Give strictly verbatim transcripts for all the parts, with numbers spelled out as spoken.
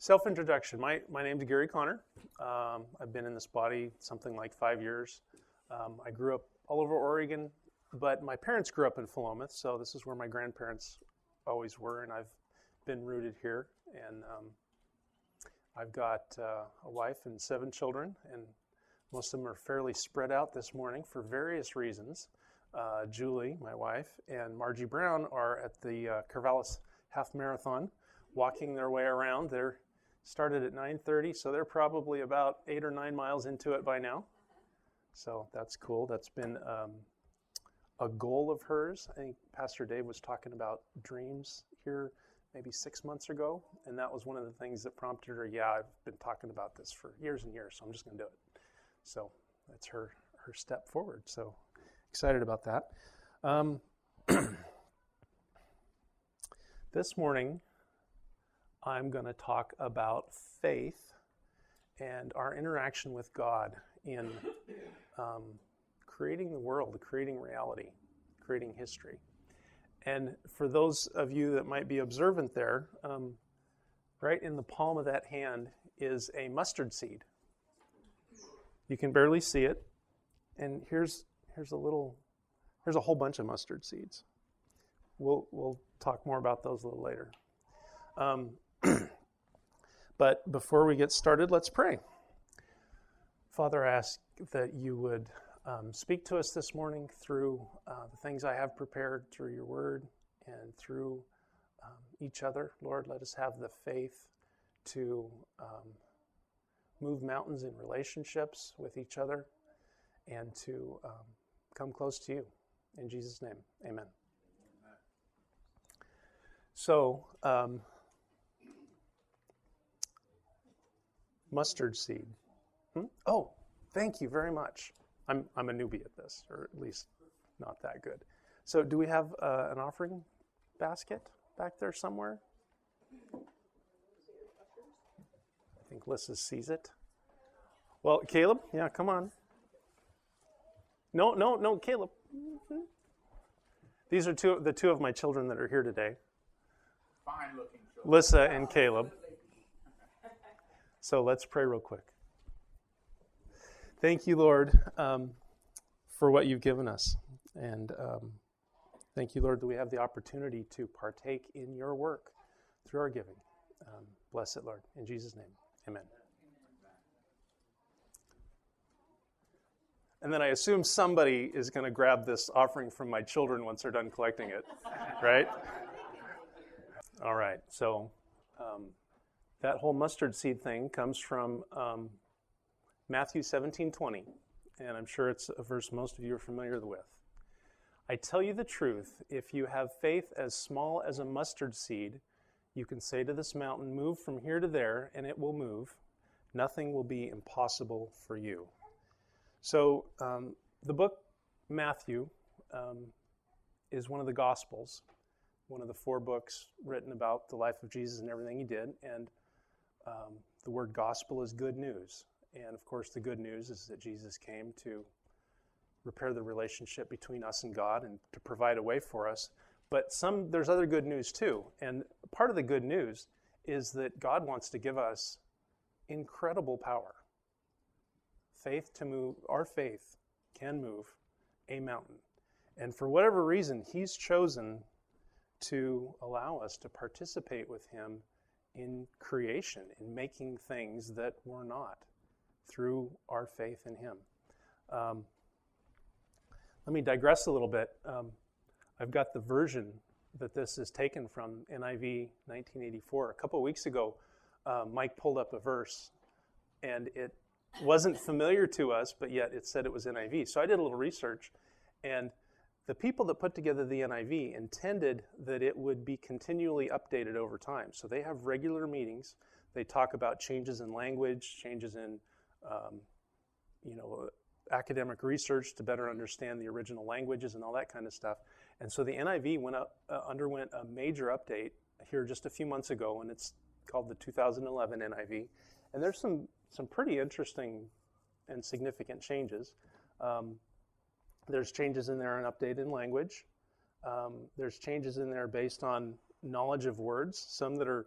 Self-introduction. My my name's Gary Connor. Um, I've been in this body something like five years. Um, I grew up all over Oregon, but my parents grew up in Philomath, so this is where my grandparents always were, and I've been rooted here. And um, I've got uh, a wife and seven children, and most of them are fairly spread out this morning for various reasons. Uh, Julie, my wife, and Margie Brown are at the uh, Corvallis Half Marathon, walking their way around. They're started at nine thirty, so they're probably about eight or nine miles into it by now. So that's cool. That's been um, a goal of hers. I think Pastor Dave was talking about dreams here maybe six months ago, and that was one of the things that prompted her, yeah, I've been talking about this for years and years, so I'm just going to do it. So that's her, her step forward. So excited about that. Um, this morning, I'm going to talk about faith and our interaction with God in um, creating the world, creating reality, creating history. And for those of you that might be observant there, um, right in the palm of that hand is a mustard seed. You can barely see it. And here's here's a little, here's a whole bunch of mustard seeds. We'll we'll talk more about those a little later. Um, But before we get started, let's pray. Father, I ask that you would um, speak to us this morning through uh, the things I have prepared, through your word, and through um, each other. Lord, let us have the faith to um, move mountains in relationships with each other and to um, come close to you. In Jesus' name, amen. Amen. So, um, mustard seed. Hmm? Oh, thank you very much. I'm I'm a newbie at this, or at least not that good. So do we have uh, an offering basket back there somewhere? I think Lissa sees it. Well, Caleb, yeah, come on. No, no, no, Caleb. Mm-hmm. These are two the two of my children that are here today. Fine looking children. Lissa and Caleb. So let's pray real quick. Thank you, Lord, um, for what you've given us. And um, thank you, Lord, that we have the opportunity to partake in your work through our giving. Um, bless it, Lord. In Jesus' name, amen. And then I assume somebody is going to grab this offering from my children once they're done collecting it, right? All right, so... Um, That whole mustard seed thing comes from um, Matthew seventeen twenty, and I'm sure it's a verse most of you are familiar with. I tell you the truth, if you have faith as small as a mustard seed, you can say to this mountain, move from here to there, and it will move. Nothing will be impossible for you. So um, the book Matthew um, is one of the Gospels, one of the four books written about the life of Jesus and everything he did, and Um, the word gospel is good news. And of course, the good news is that Jesus came to repair the relationship between us and God and to provide a way for us. But some there's other good news too. And part of the good news is that God wants to give us incredible power. Faith to move, our faith can move a mountain. And for whatever reason, he's chosen to allow us to participate with him in creation, in making things that were not, through our faith in him. Um, let me digress a little bit. Um, I've got the version that this is taken from, N I V nineteen eighty-four. A couple of weeks ago, uh, Mike pulled up a verse, and it wasn't familiar to us, but yet it said it was N I V. So I did a little research, and the people that put together the N I V intended that it would be continually updated over time. So they have regular meetings. They talk about changes in language, changes in, um, you know, academic research to better understand the original languages and all that kind of stuff. And so the N I V went up, uh, underwent a major update here just a few months ago, and it's called the two thousand eleven N I V. And there's some some pretty interesting and significant changes. Um, There's changes in there in updated language. Um, there's changes in there based on knowledge of words, some that are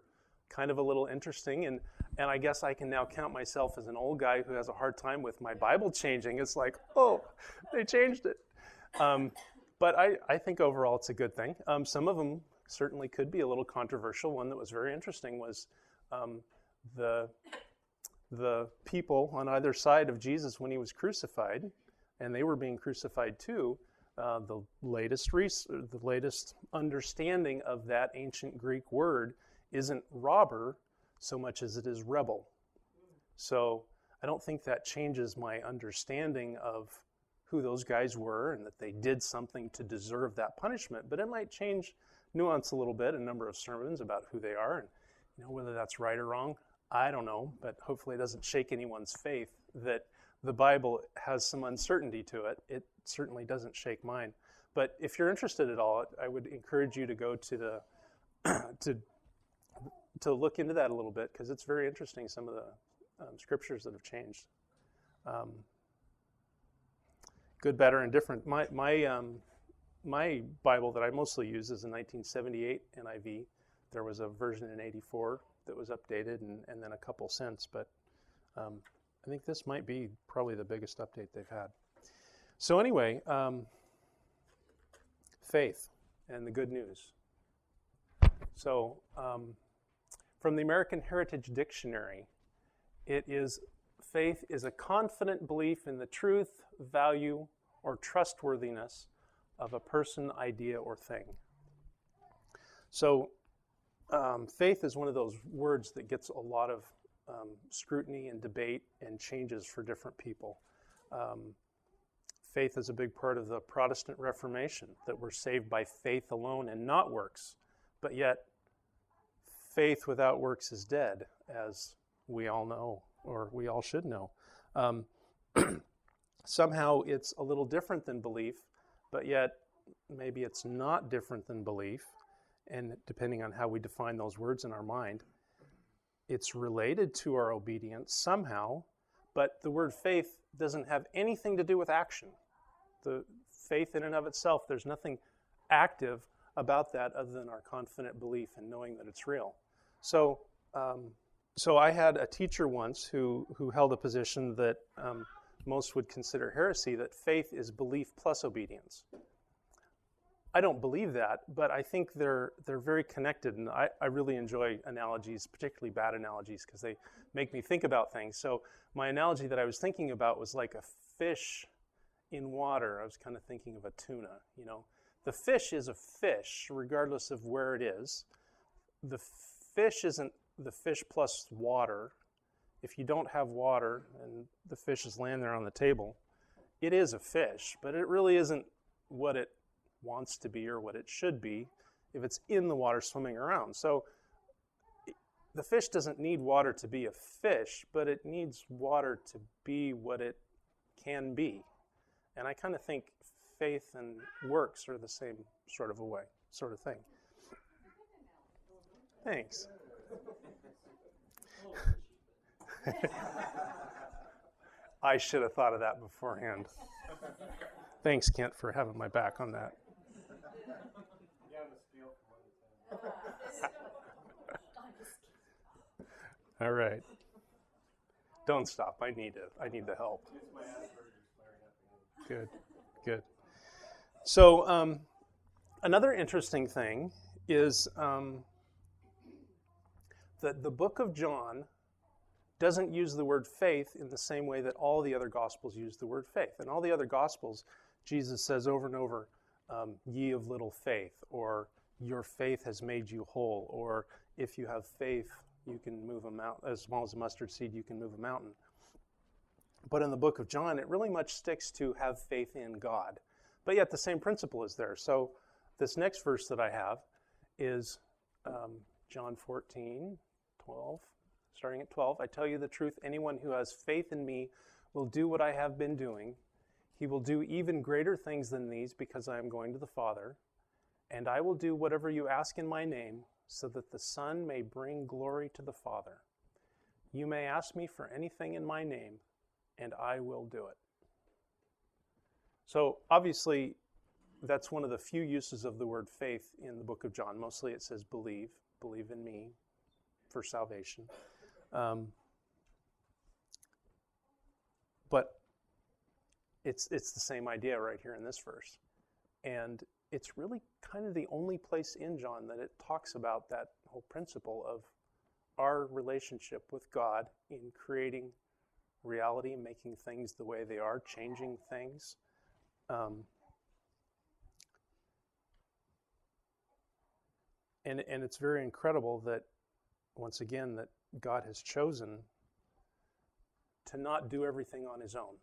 kind of a little interesting. And, and I guess I can now count myself as an old guy who has a hard time with my Bible changing. It's like, oh, they changed it. Um, but I, I think overall it's a good thing. Um, some of them certainly could be a little controversial. One that was very interesting was um, the, the people on either side of Jesus when he was crucified, and they were being crucified too. Uh, the latest res- the latest understanding of that ancient Greek word isn't robber so much as it is rebel. So I don't think that changes my understanding of who those guys were and that they did something to deserve that punishment. But it might change nuance a little bit, a number of sermons about who they are, and you know whether that's right or wrong. I don't know, but hopefully it doesn't shake anyone's faith that the Bible has some uncertainty to it. It certainly doesn't shake mine. But if you're interested at all, I would encourage you to go to the to to look into that a little bit, because it's very interesting, some of the um, scriptures that have changed. Um, good, better, and different. My my um, my Bible that I mostly use is a nineteen seventy-eight N I V. There was a version in eighty-four that was updated, and, and then a couple since. But um, I think this might be probably the biggest update they've had. So anyway, um, faith and the good news. So um, from the American Heritage Dictionary, it is faith is a confident belief in the truth, value, or trustworthiness of a person, idea, or thing. So um, faith is one of those words that gets a lot of um, scrutiny and debate and changes for different people. Um, faith is a big part of the Protestant Reformation, that we're saved by faith alone and not works. But yet, faith without works is dead, as we all know, or we all should know. Um, somehow it's a little different than belief, but yet maybe it's not different than belief, and depending on how we define those words in our mind, it's related to our obedience somehow, but the word faith doesn't have anything to do with action. The faith in and of itself, there's nothing active about that other than our confident belief and knowing that it's real. So um, so I had a teacher once who, who held a position that um, most would consider heresy, that faith is belief plus obedience. I don't believe that, but I think they're they're very connected, and I, I really enjoy analogies, particularly bad analogies, because they make me think about things. So my analogy that I was thinking about was like a fish in water. I was kind of thinking of a tuna, you know. The fish is a fish, regardless of where it is. The fish isn't the fish plus water. If you don't have water and the fish is laying there on the table, it is a fish, but it really isn't what it wants to be or what it should be if it's in the water swimming around. So the fish doesn't need water to be a fish, but it needs water to be what it can be. And I kind of think faith and works are the same sort of a way, sort of thing. Thanks. I should have thought of that beforehand. Thanks, Kent, for having my back on that. All right. Don't stop. I need it. I need the help. Good, good. So um, another interesting thing is um, that the book of John doesn't use the word faith in the same way that all the other Gospels use the word faith. In all the other Gospels, Jesus says over and over, um, ye of little faith, or your faith has made you whole, or if you have faith, you can move a mountain, as small as a mustard seed, you can move a mountain. But in the book of John, it really much sticks to have faith in God. But yet the same principle is there. So this next verse that I have is um, John fourteen, twelve. Starting at twelve, I tell you the truth, anyone who has faith in me will do what I have been doing. He will do even greater things than these because I am going to the Father. And I will do whatever you ask in my name so that the Son may bring glory to the Father. You may ask me for anything in my name, and I will do it. So obviously, that's one of the few uses of the word faith in the book of John. Mostly it says believe, believe in me. for salvation. Um, but it's it's the same idea right here in this verse. And it's really kind of the only place in John that it talks about that whole principle of our relationship with God in creating reality, making things the way they are, changing things. Um, and, and it's very incredible that, once again, that God has chosen to not do everything on his own.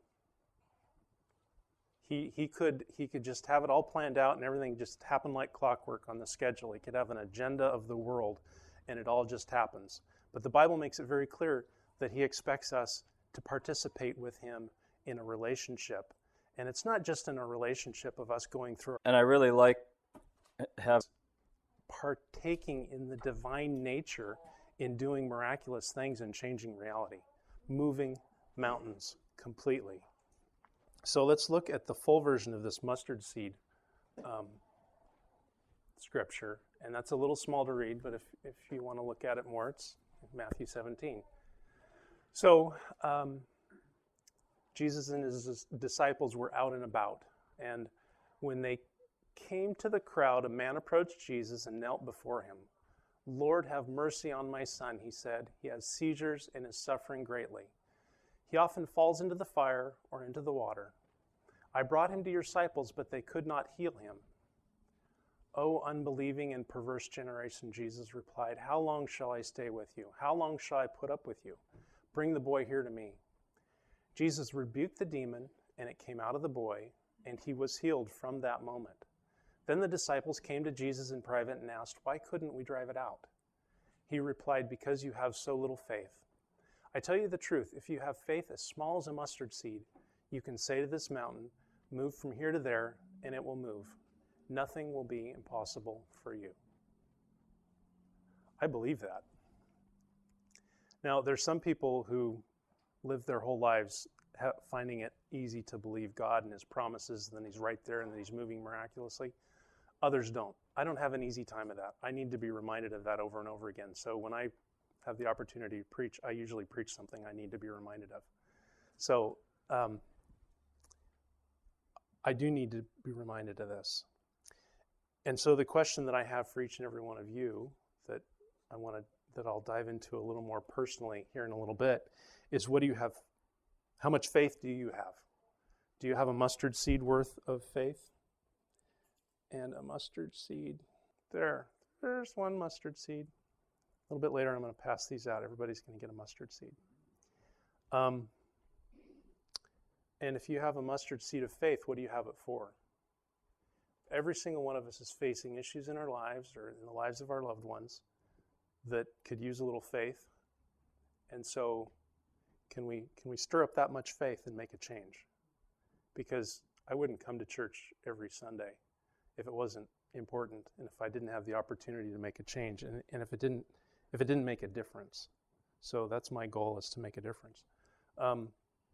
He he could he could just have it all planned out and everything just happen like clockwork on the schedule. He could have an agenda of the world and it all just happens. But the Bible makes it very clear that he expects us to participate with him in a relationship. And it's not just in a relationship of us going through. And I really like have partaking in the divine nature in doing miraculous things and changing reality, moving mountains completely. So let's look at the full version of this mustard seed um, scripture. And that's a little small to read, but if, if you want to look at it more, it's Matthew seventeen. So um, Jesus and his disciples were out and about. And when they came to the crowd, a man approached Jesus and knelt before him. "Lord, have mercy on my son," he said. "He has seizures and is suffering greatly. He often falls into the fire or into the water. I brought him to your disciples, but they could not heal him." "O unbelieving and perverse generation," Jesus replied, "how long shall I stay with you? How long shall I put up with you? Bring the boy here to me." Jesus rebuked the demon, and it came out of the boy, and he was healed from that moment. Then the disciples came to Jesus in private and asked, "Why couldn't we drive it out?" He replied, "Because you have so little faith. I tell you the truth, if you have faith as small as a mustard seed, you can say to this mountain, 'Move from here to there,' and it will move. Nothing will be impossible for you." I believe that. Now, there's some people who live their whole lives ha- finding it easy to believe God and his promises, and then he's right there and then he's moving miraculously. Others don't. I don't have an easy time of that. I need to be reminded of that over and over again. So when I have the opportunity to preach, I usually preach something I need to be reminded of. So um, I do need to be reminded of this. And so the question that I have for each and every one of you that I want to that I'll dive into a little more personally here in a little bit is, what do you have? How much faith do you have? Do you have a mustard seed worth of faith? And a mustard seed. There. There's one mustard seed. A little bit later, I'm going to pass these out. Everybody's going to get a mustard seed. Um, and if you have a mustard seed of faith, what do you have it for? Every single one of us is facing issues in our lives or in the lives of our loved ones that could use a little faith. And so can we can we stir up that much faith and make a change? Because I wouldn't come to church every Sunday if it wasn't important and if I didn't have the opportunity to make a change and, and if it didn't if it didn't make a difference. So that's my goal, is to make a difference. Um,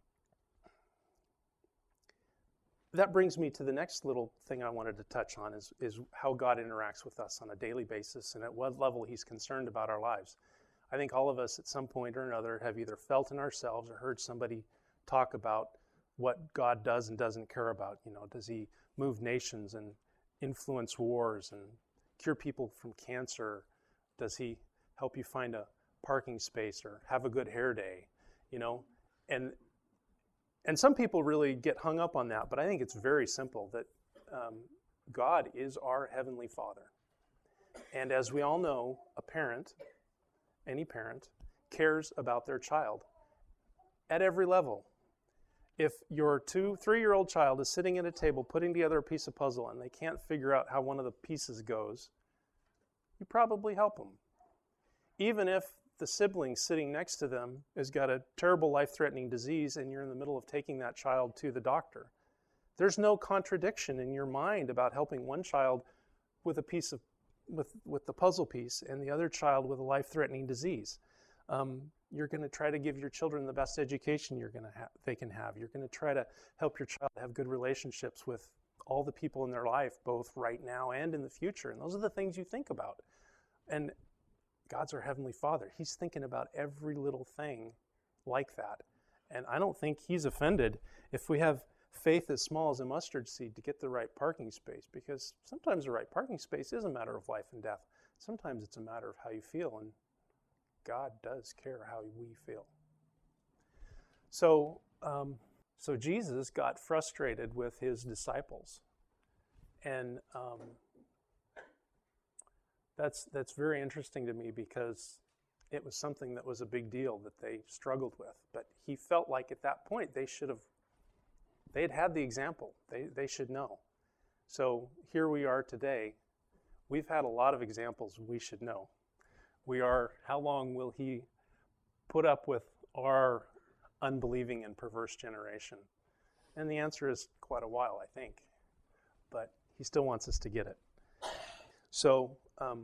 that brings me to the next little thing I wanted to touch on is, is how God interacts with us on a daily basis and at what level he's concerned about our lives. I think all of us at some point or another have either felt in ourselves or heard somebody talk about what God does and doesn't care about. You know, does he move nations and influence wars and cure people from cancer? Does he help you find a parking space or have a good hair day? You know, and and some people really get hung up on that, but I think it's very simple that um, God is our Heavenly Father. And as we all know, a parent, any parent, cares about their child at every level. If your two, three-year-old child is sitting at a table putting together a piece of puzzle and they can't figure out how one of the pieces goes, you probably help them. Even if the sibling sitting next to them has got a terrible life-threatening disease and you're in the middle of taking that child to the doctor, there's no contradiction in your mind about helping one child with a piece of with with the puzzle piece and the other child with a life-threatening disease. Um, you're going to try to give your children the best education you're going to ha- they can have. You're going to try to help your child have good relationships with all the people in their life, both right now and in the future. And those are the things you think about. And God's our Heavenly Father. He's thinking about every little thing like that. And I don't think he's offended if we have faith as small as a mustard seed to get the right parking space, because sometimes the right parking space is a matter of life and death. Sometimes it's a matter of how you feel, and God does care how we feel. So, um, so Jesus got frustrated with his disciples, and um, that's that's very interesting to me, because it was something that was a big deal that they struggled with. But he felt like at that point they should have, they had had the example. They they should know. So here we are today. We've had a lot of examples we should know. We are, how long will he put up with our unbelieving and perverse generation? And the answer is quite a while, I think. But he still wants us to get it. So um,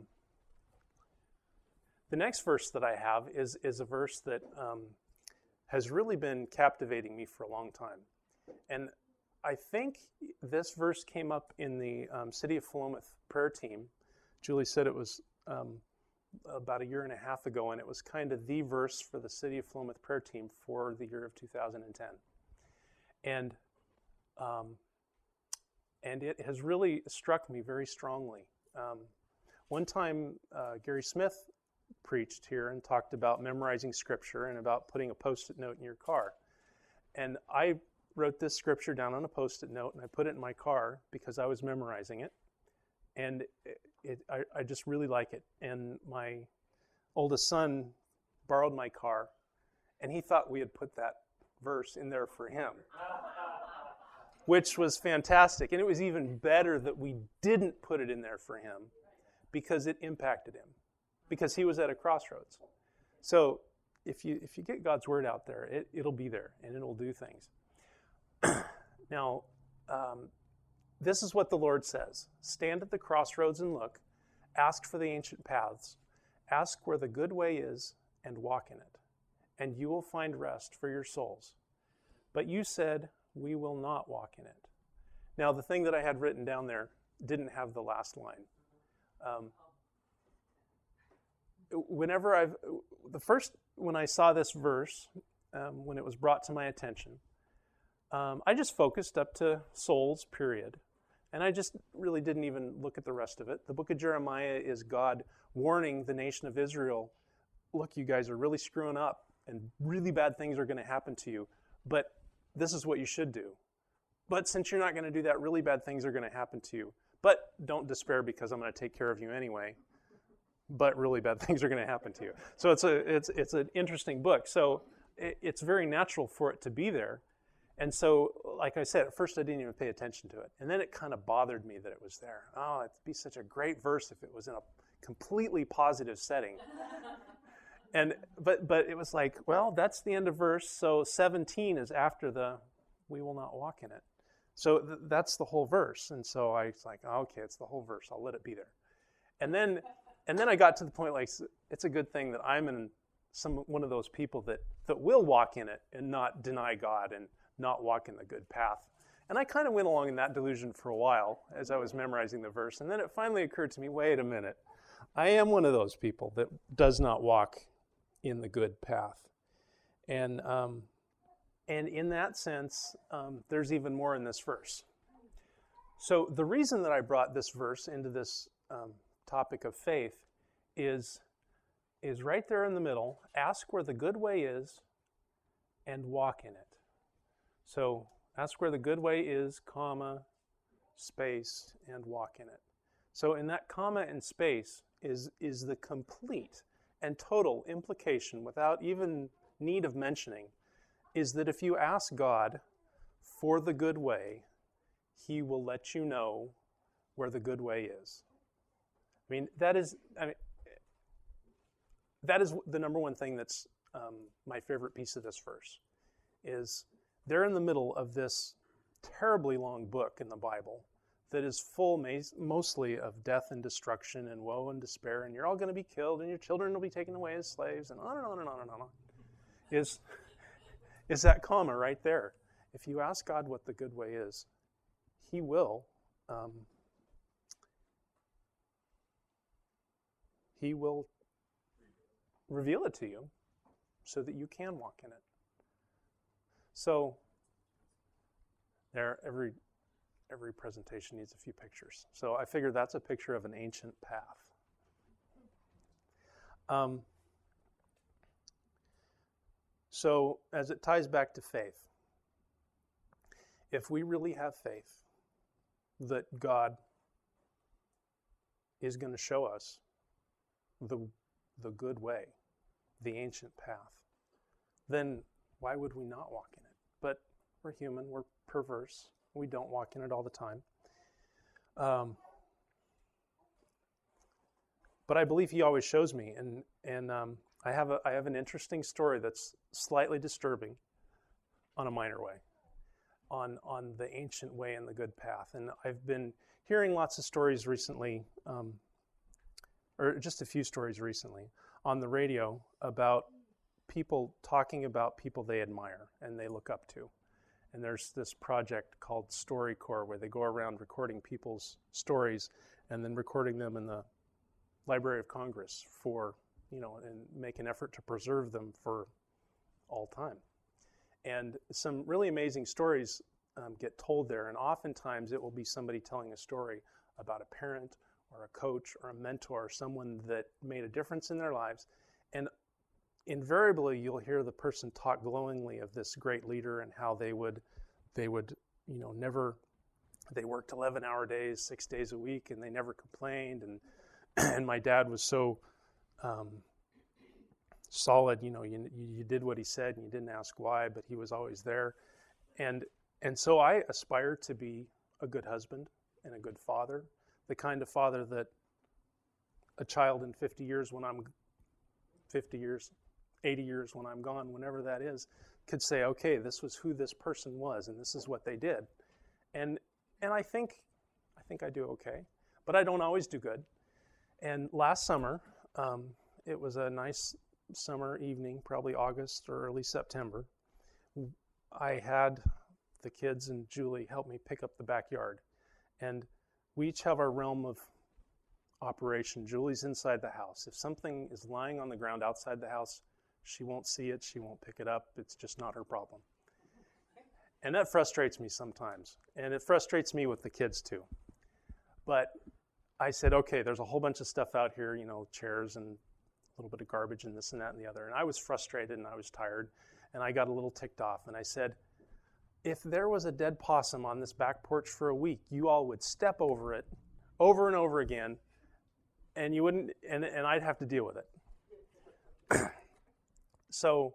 the next verse that I have is, is a verse that um, has really been captivating me for a long time. And I think this verse came up in the um, City of Philomath prayer team. Julie said it was um, about a year and a half ago, and it was kind of the verse for the City of Philomath prayer team for the year of two thousand ten. And um, and it has really struck me very strongly. Um, one time, uh, Gary Smith preached here and talked about memorizing Scripture and about putting a Post-it note in your car. And I wrote this Scripture down on a Post-it note, and I put it in my car because I was memorizing it. And it, it, I, I just really like it. And my oldest son borrowed my car, and he thought we had put that verse in there for him, which was fantastic. And it was even better that we didn't put it in there for him, because it impacted him, because he was at a crossroads. So if you if you get God's word out there, it, it'll be there, and it'll do things. Now, um, this is what the Lord says. Stand at the crossroads and look. Ask for the ancient paths. Ask where the good way is and walk in it, and you will find rest for your souls. But you said, we will not walk in it. Now, the thing that I had written down there didn't have the last line. Um, whenever I've, the first, when I saw this verse, um, when it was brought to my attention, um, I just focused up to souls, period. And I just really didn't even look at the rest of it. The book of Jeremiah is God warning the nation of Israel, look, you guys are really screwing up, and really bad things are going to happen to you, but this is what you should do. But since you're not going to do that, really bad things are going to happen to you. But don't despair, because I'm going to take care of you anyway. But really bad things are going to happen to you. So it's a it's it's an interesting book. So it, it's very natural for it to be there. And so, like I said, at first I didn't even pay attention to it. And then it kind of bothered me that it was there. Oh, it'd be such a great verse if it was in a completely positive setting. And but but it was like, well, that's the end of verse. So seventeen is after the, we will not walk in it. So th- that's the whole verse. And so I was like, oh, okay, it's the whole verse. I'll let it be there. And then and then I got to the point, like, it's a good thing that I'm in some one of those people that that will walk in it and not deny God and not walk in the good path. And I kind of went along in that delusion for a while as I was memorizing the verse. And then it finally occurred to me, wait a minute. I am one of those people that does not walk in the good path. And um, and in that sense, um, there's even more in this verse. So the reason that I brought this verse into this um, topic of faith is, is right there in the middle. Ask where the good way is and walk in it. So ask where the good way is, comma, space, and walk in it. So in that comma and space is, is the complete and total implication, without even need of mentioning, is that if you ask God for the good way, He will let you know where the good way is. I mean, that is, I mean, that is the number one thing that's um, my favorite piece of this verse, is they're in the middle of this terribly long book in the Bible that is full mostly of death and destruction and woe and despair, and you're all going to be killed, and your children will be taken away as slaves, and on and on and on and on. Is, is that comma right there. If you ask God what the good way is, He will, um, He will reveal it to you so that you can walk in it. So there, every every presentation needs a few pictures. So I figured that's a picture of an ancient path. Um, so as it ties back to faith, if we really have faith that God is going to show us the the good way, the ancient path, then why would we not walk in it? But we're human, we're perverse, we don't walk in it all the time. Um, but I believe he always shows me, and and um, I have a I have an interesting story that's slightly disturbing on a minor way, on on the ancient way and the good path. And I've been hearing lots of stories recently, um, or just a few stories recently, on the radio about people talking about people they admire and they look up to. And there's this project called StoryCorps where they go around recording people's stories and then recording them in the Library of Congress for, you know, and make an effort to preserve them for all time. And some really amazing stories um, get told there, and oftentimes it will be somebody telling a story about a parent or a coach or a mentor, or someone that made a difference in their lives. And invariably you'll hear the person talk glowingly of this great leader and how they would they would you know never they worked eleven hour days, six days a week, and they never complained, and and my dad was so um, solid, you know you, you did what he said and you didn't ask why, but he was always there. And and so I aspire to be a good husband and a good father, the kind of father that a child in fifty years, when I'm fifty years, eighty years, when I'm gone, whenever that is, could say, okay, this was who this person was and this is what they did. And and I think I think I do okay, but I don't always do good. And last summer, um, it was a nice summer evening, probably August or early September. I had the kids and Julie help me pick up the backyard. And we each have our realm of operation. Julie's inside the house. If something is lying on the ground outside the house, she won't see it, she won't pick it up, it's just not her problem. And that frustrates me sometimes. And it frustrates me with the kids too. But I said, okay, there's a whole bunch of stuff out here, you know, chairs and a little bit of garbage and this and that and the other. And I was frustrated and I was tired and I got a little ticked off. And I said, if there was a dead possum on this back porch for a week, you all would step over it over and over again, and you wouldn't, and, and I'd have to deal with it. So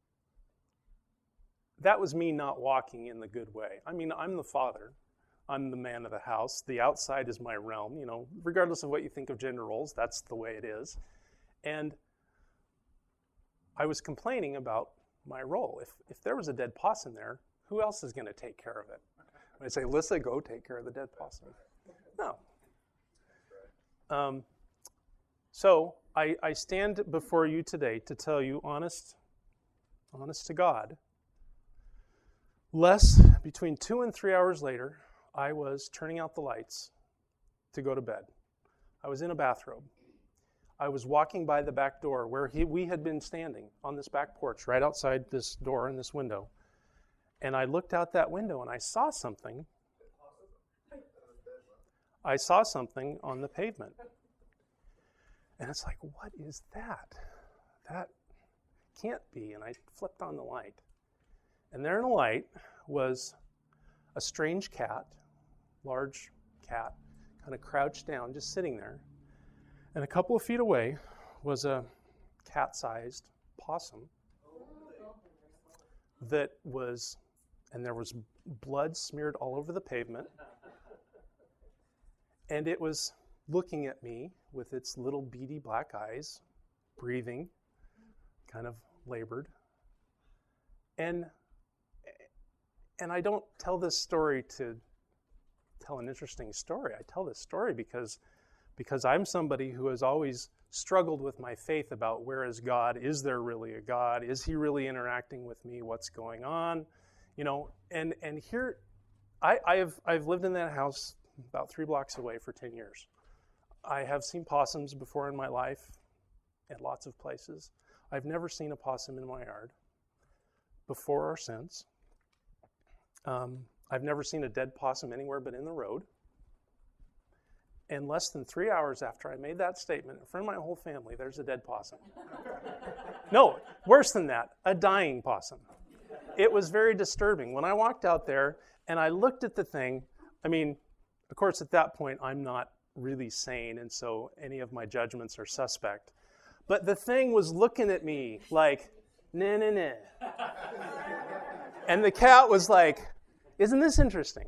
that was me not walking in the good way. I mean, I'm the father. I'm the man of the house. The outside is my realm, you know, regardless of what you think of gender roles, that's the way it is. And I was complaining about my role. If if there was a dead possum there, who else is going to take care of it? I say, Lissa, go take care of the dead possum. No. Um, so I, I stand before you today to tell you, honest, honest to God, less between two and three hours later, I was turning out the lights to go to bed. I was in a bathrobe. I was walking by the back door where he, we had been standing on this back porch right outside this door and this window. And I looked out that window and I saw something. I saw something on the pavement. And it's like, what is that? That can't be. And I flipped on the light. And there in the light was a strange cat, large cat, kind of crouched down, just sitting there. And a couple of feet away was a cat-sized possum that was, and there was blood smeared all over the pavement. And it was looking at me with its little beady black eyes, breathing, kind of labored. And and I don't tell this story to tell an interesting story. I tell this story because because I'm somebody who has always struggled with my faith about where is God? Is there really a God? Is he really interacting with me? What's going on? You know, and and here I, I have I've lived in that house about three blocks away for ten years. I have seen possums before in my life at lots of places. I've never seen a possum in my yard, before or since. Um, I've never seen a dead possum anywhere but in the road. And less than three hours after I made that statement, in front of my whole family, there's a dead possum. No, worse than that, a dying possum. It was very disturbing. When I walked out there and I looked at the thing, I mean, of course, at that point, I'm not really sane, and so any of my judgments are suspect. But the thing was looking at me like, nah, nah, nah. And the cat was like, isn't this interesting?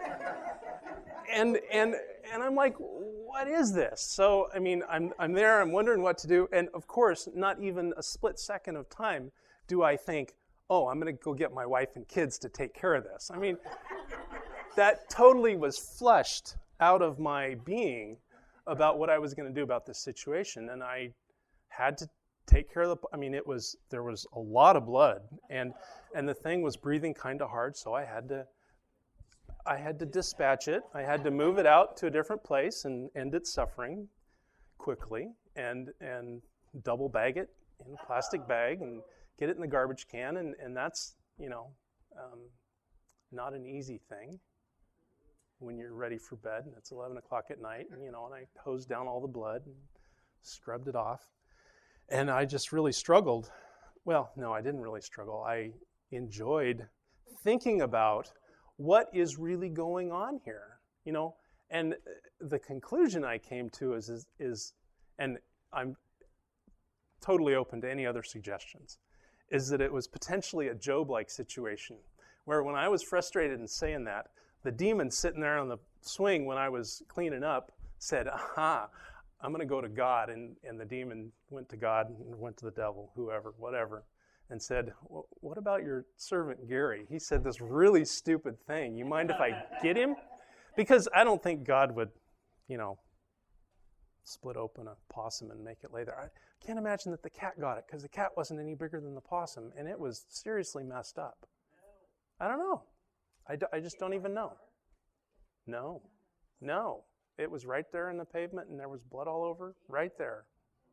And and and I'm like, what is this? So, I mean, I'm I'm there, I'm wondering what to do. And of course, not even a split second of time do I think, oh, I'm going to go get my wife and kids to take care of this. I mean, that totally was flushed out of my being about what I was going to do about this situation. And I had to take care of the, I mean, it was, there was a lot of blood, and and the thing was breathing kind of hard, so I had to, I had to dispatch it. I had to move it out to a different place and end its suffering quickly, and and double bag it in a plastic bag and get it in the garbage can, and, and that's, you know, um, not an easy thing when you're ready for bed, and it's eleven o'clock at night, and, you know, and I hosed down all the blood and scrubbed it off. And I just really struggled. Well, no, I didn't really struggle. I enjoyed thinking about what is really going on here, you know? And the conclusion I came to is, is, is and I'm totally open to any other suggestions, is that it was potentially a Job-like situation, where when I was frustrated in saying that, the demon sitting there on the swing when I was cleaning up said, aha, I'm going to go to God. And, and the demon went to God and went to the devil, whoever, whatever, and said, well, what about your servant Gary? He said this really stupid thing. You mind if I get him? Because I don't think God would, you know, split open a possum and make it lay there. I can't imagine that the cat got it, because the cat wasn't any bigger than the possum, and it was seriously messed up. I don't know. I, d- I just don't even know. No. No. It was right there in the pavement, and there was blood all over, right there.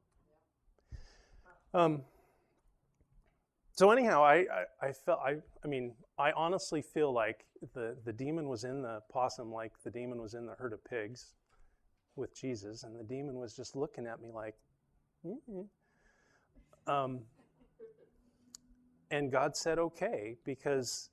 Um. So anyhow, I, I, I felt, I, I mean, I honestly feel like the, the demon was in the possum like the demon was in the herd of pigs with Jesus, and the demon was just looking at me like, mm-hmm. um, and God said, okay, because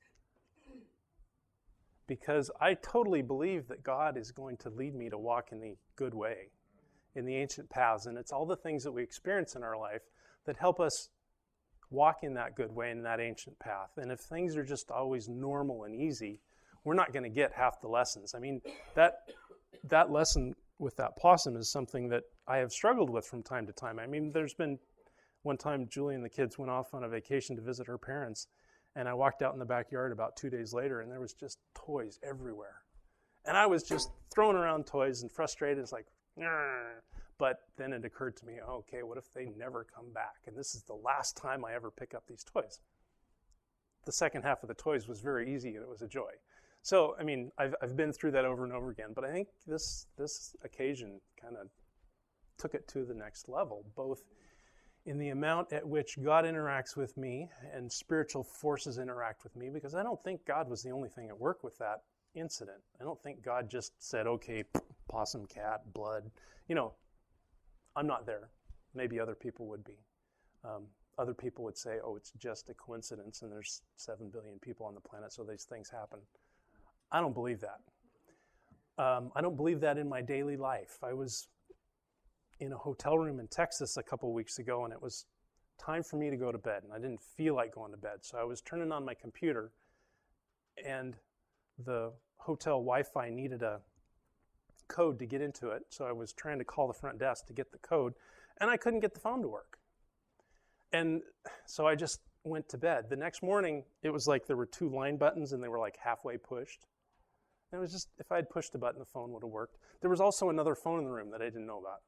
because I totally believe that God is going to lead me to walk in the good way, in the ancient paths, and it's all the things that we experience in our life that help us walk in that good way, in that ancient path. And if things are just always normal and easy, we're not going to get half the lessons. I mean, that that lesson with that possum is something that I have struggled with from time to time. I mean, there's been one time Julie and the kids went off on a vacation to visit her parents, and I walked out in the backyard about two days later, and there was just toys everywhere. And I was just throwing around toys and frustrated. It's like, Nurr. But then it occurred to me, okay, what if they never come back? And this is the last time I ever pick up these toys. The second half of the toys was very easy, and it was a joy. So, I mean, I've I've been through that over and over again, but I think this this occasion kind of took it to the next level, both in the amount at which God interacts with me and spiritual forces interact with me, because I don't think God was the only thing at work with that incident. I don't think God just said, okay, possum, cat, blood. You know, I'm not there. Maybe other people would be. Um, other people would say, oh, it's just a coincidence and there's seven billion people on the planet, so these things happen. I don't believe that. Um, I don't believe that in my daily life. I was in a hotel room in Texas a couple weeks ago, and it was time for me to go to bed, and I didn't feel like going to bed. So I was turning on my computer, and the hotel Wi-Fi needed a code to get into it. So I was trying to call the front desk to get the code, and I couldn't get the phone to work. And so I just went to bed. The next morning, it was like there were two line buttons, and they were like halfway pushed. And it was just, if I had pushed a button, the phone would have worked. There was also another phone in the room that I didn't know about.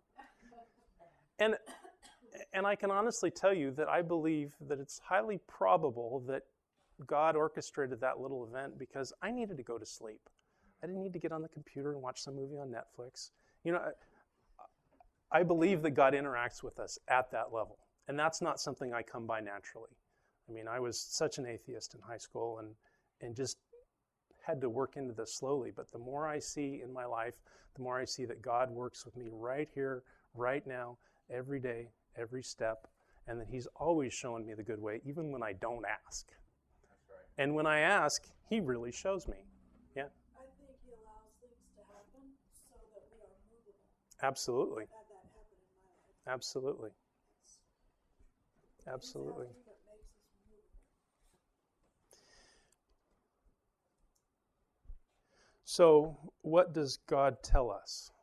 And and I can honestly tell you that I believe that it's highly probable that God orchestrated that little event because I needed to go to sleep. I didn't need to get on the computer and watch some movie on Netflix. You know, I, I believe that God interacts with us at that level. and that's not something I come by naturally. I mean, I was such an atheist in high school and, and just had to work into this slowly. But the more I see in my life, the more I see that God works with me right here, right now, every day, every step, and that he's always showing me the good way, even when I don't ask. That's right. And when I ask, he really shows me. Yeah, I think he allows things to happen so that we are movable. absolutely. I've had that happen in my life. Absolutely. Things Absolutely. happen that makes us movable. So, what does God tell us?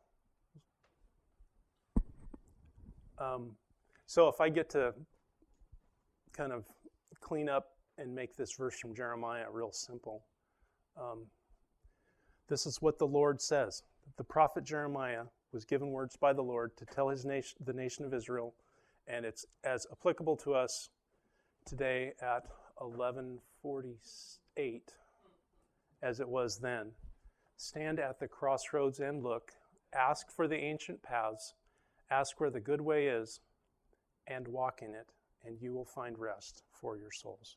Um, so, if I get to kind of clean up and make this verse from Jeremiah real simple, um, this is what the Lord says. The prophet Jeremiah was given words by the Lord to tell his nation, the nation of Israel, and it's as applicable to us today at eleven forty-eight as it was then. Stand at the crossroads and look. Ask for the ancient paths. Ask where the good way is, and walk in it, and you will find rest for your souls.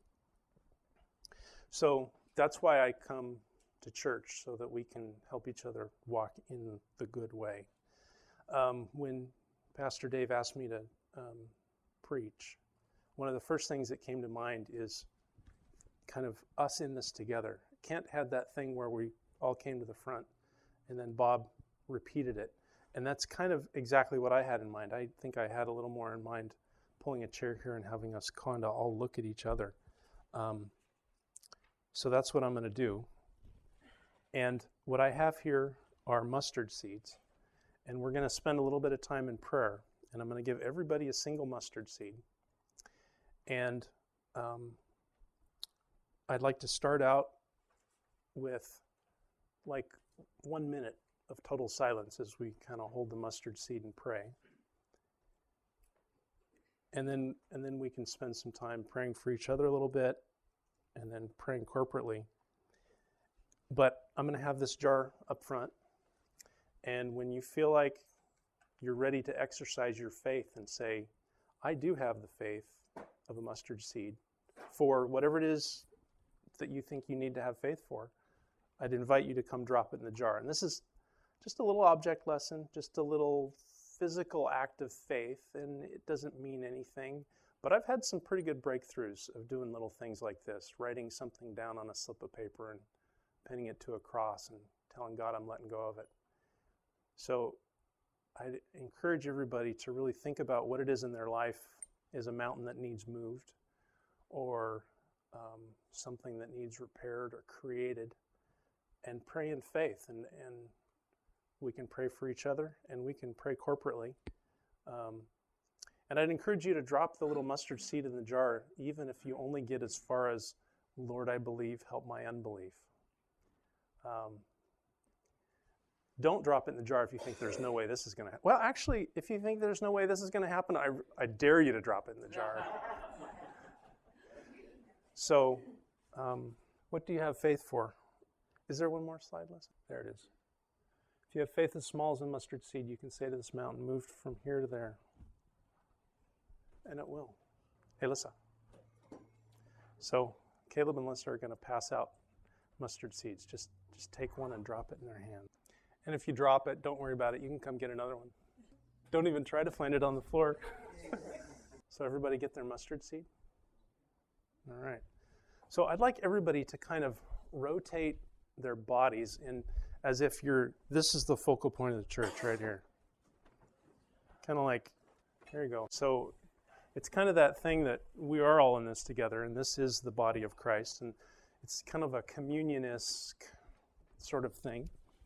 So that's why I come to church, so that we can help each other walk in the good way. Um, when Pastor Dave asked me to um, preach, one of the first things that came to mind is kind of us in this together. Kent had that thing where we all came to the front, and then Bob repeated it. And that's kind of exactly what I had in mind. I think I had a little more in mind pulling a chair here and having us kind of all look at each other. Um, so that's what I'm going to do. And what I have here are mustard seeds. And we're going to spend a little bit of time in prayer. And I'm going to give everybody a single mustard seed. And um, I'd like to start out with like one minute of total silence as we kind of hold the mustard seed and pray. And then and then we can spend some time praying for each other a little bit and then praying corporately. But I'm going to have this jar up front. And when you feel like you're ready to exercise your faith and say, I do have the faith of a mustard seed for whatever it is that you think you need to have faith for, I'd invite you to come drop it in the jar. And this is just a little object lesson, just a little physical act of faith, and it doesn't mean anything. But I've had some pretty good breakthroughs of doing little things like this, writing something down on a slip of paper and pinning it to a cross and telling God I'm letting go of it. So I'd encourage everybody to really think about what it is in their life is a mountain that needs moved, or um, something that needs repaired or created, and pray in faith. And, and we can pray for each other, and we can pray corporately. Um, and I'd encourage you to drop the little mustard seed in the jar, even if you only get as far as, Lord, I believe, help my unbelief. Um, don't drop it in the jar if you think there's no way this is going to happen. Well, actually, if you think there's no way this is going to happen, I, I dare you to drop it in the jar. So, um, what do you have faith for? Is there one more slide, Les? There it is. If you have faith as small as a mustard seed, you can say to this mountain, move from here to there. And it will. Hey, Lissa. So, Caleb and Lissa are going to pass out mustard seeds. Just, just take one and drop it in their hand. And if you drop it, don't worry about it. You can come get another one. Don't even try to find it on the floor. So everybody get their mustard seed? All right. So I'd like everybody to kind of rotate their bodies in as if you're, this is the focal point of the church right here. Kind of like, there you go. So it's kind of that thing that we are all in this together, and this is the body of Christ. And it's kind of a communion-esque sort of thing.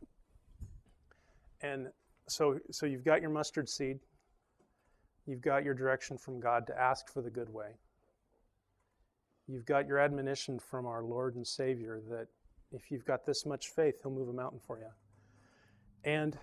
And so, so you've got your mustard seed. You've got your direction from God to ask for the good way. You've got your admonition from our Lord and Savior that if you've got this much faith, He'll move a mountain for you. And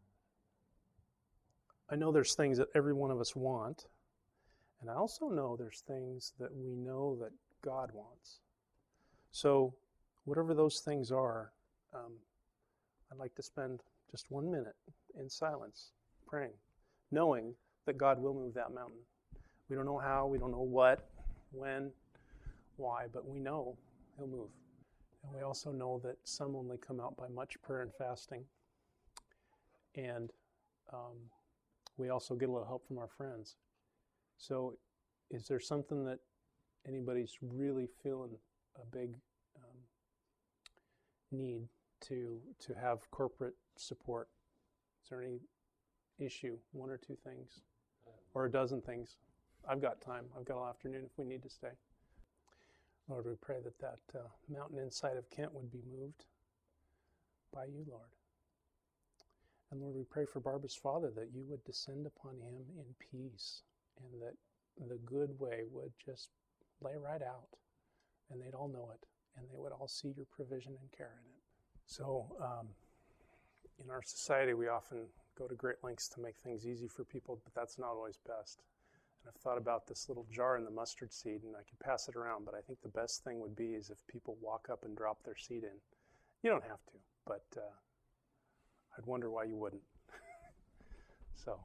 I know there's things that every one of us want. And I also know there's things that we know that God wants. So whatever those things are, um, I'd like to spend just one minute in silence praying, knowing that God will move that mountain. We don't know how, we don't know what, when, why, but we know he'll move. And we also know that some only come out by much prayer and fasting. And um, we also get a little help from our friends. So is there something that anybody's really feeling a big um, need to to have corporate support? Is there any issue, one or two things, or a dozen things? I've got time. I've got all afternoon if we need to stay. Lord, we pray that that uh, mountain inside of Kent would be moved by you, Lord. And Lord, we pray for Barbara's father that you would descend upon him in peace, and that the good way would just lay right out, and they'd all know it, and they would all see your provision and care in it. So um, in our society, we often go to great lengths to make things easy for people, but that's not always best. And I've thought about this little jar in the mustard seed, and I could pass it around, but I think the best thing would be is if people walk up and drop their seed in. You don't have to, but uh, I'd wonder why you wouldn't. So.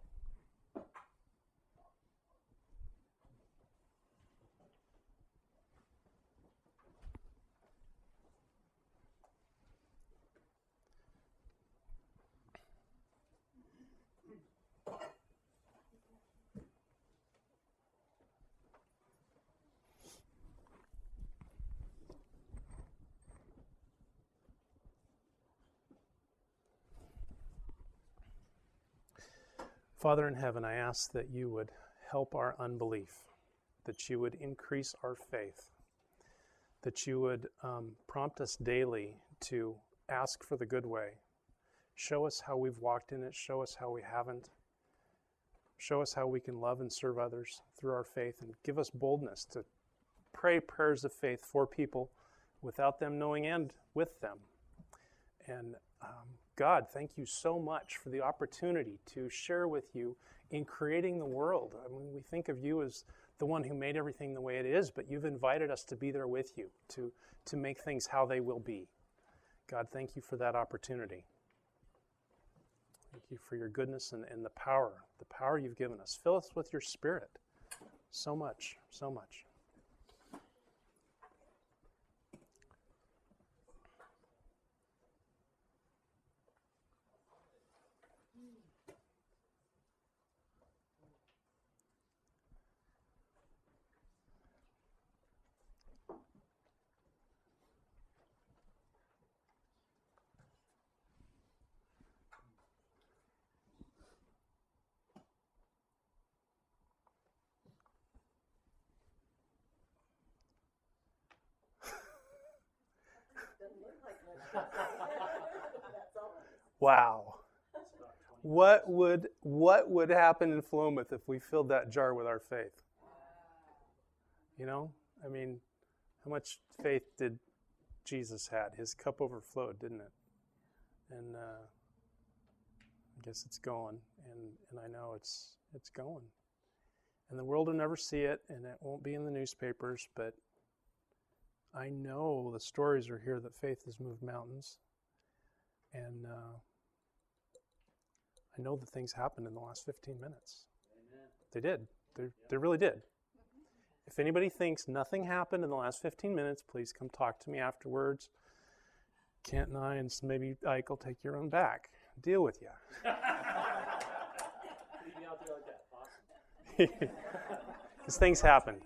Father in heaven, I ask that you would help our unbelief, that you would increase our faith, that you would um, prompt us daily to ask for the good way. Show us how we've walked in it. Show us how we haven't. Show us how we can love and serve others through our faith, and give us boldness to pray prayers of faith for people without them knowing and with them. And um, God, thank you so much for the opportunity to share with you in creating the world. I mean, we think of you as the one who made everything the way it is, but you've invited us to be there with you, to, to make things how they will be. God, thank you for that opportunity. Thank you for your goodness and, and the power, the power you've given us. Fill us with your Spirit. So much, so much. Wow. What would what would happen in Philomath if we filled that jar with our faith? You know, I mean, how much faith did Jesus had? His cup overflowed, didn't it? And uh, I guess it's going, and, and I know it's it's going. And the world will never see it, and it won't be in the newspapers, but I know the stories are here that faith has moved mountains. And uh, I know that things happened in the last fifteen minutes. Amen. They did. They, they really did. If anybody thinks nothing happened in the last fifteen minutes, please come talk to me afterwards. Kent and I, and maybe Ike will take your own back. Deal with you. Because things happened.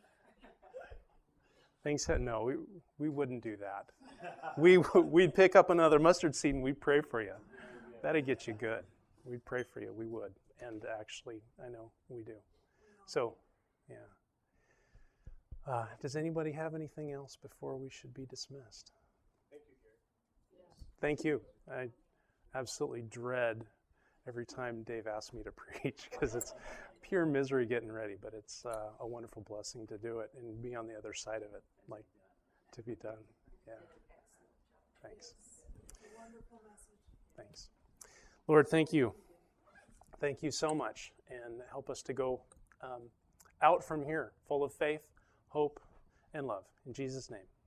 Things had, no, we we wouldn't do that. We we'd pick up another mustard seed and we'd pray for you. That'd get you good. We'd pray for you. We would, and actually, I know we do. So, yeah. Uh, does anybody have anything else before we should be dismissed? Thank you, Gary. Yes. Thank you. I absolutely dread every time Dave asks me to preach because it's pure misery getting ready, but it's uh, a wonderful blessing to do it and be on the other side of it, like to be done. Yeah. Thanks. Wonderful message. Thanks. Lord, thank you. Thank you so much, and help us to go um, out from here full of faith, hope, and love. In Jesus' name.